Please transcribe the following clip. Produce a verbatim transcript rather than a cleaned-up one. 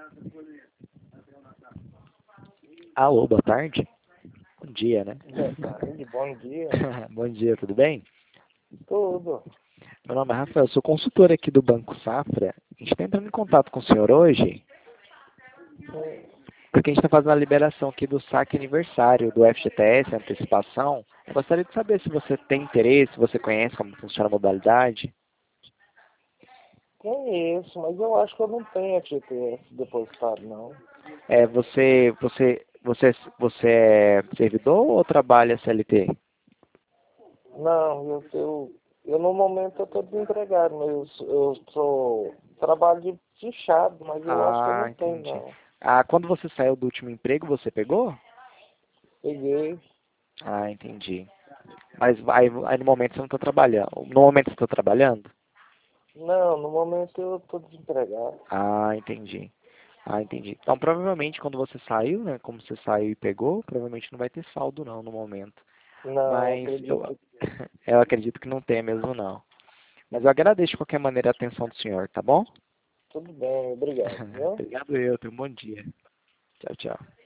Alô, boa tarde. Bom dia, né? Boa tarde, bom dia. Bom dia, tudo bem? Tudo. Meu nome é Rafael, sou consultor aqui do Banco Safra. A gente está entrando em contato com o senhor hoje, porque a gente está fazendo a liberação aqui do saque aniversário do F G T S, antecipação. Eu gostaria de saber se você tem interesse, se você conhece como funciona a modalidade. Conheço, mas eu acho que eu não tenho F G T S depositado, não. É, você, você, você, você é servidor ou trabalha C L T? Não, eu, eu, eu no momento eu estou desempregado, mas eu, sou- eu sou trabalho de fichado, mas eu acho que eu Ah, não tenho, entendi. não. Ah, quando você saiu do último emprego, você pegou? Peguei. Ah, entendi. Mas aí, aí no momento você não está trabalhando. No momento você está trabalhando? Não, no momento eu estou desempregado. Ah, entendi. Ah, entendi. Então, provavelmente, quando você saiu, né, como você saiu e pegou, provavelmente não vai ter saldo não no momento. Não, Mas eu, acredito. eu acredito que não tem mesmo não. Mas eu agradeço de qualquer maneira a atenção do senhor, tá bom? Tudo bem, obrigado, viu? Obrigado eu, tenha um bom dia. Tchau, tchau.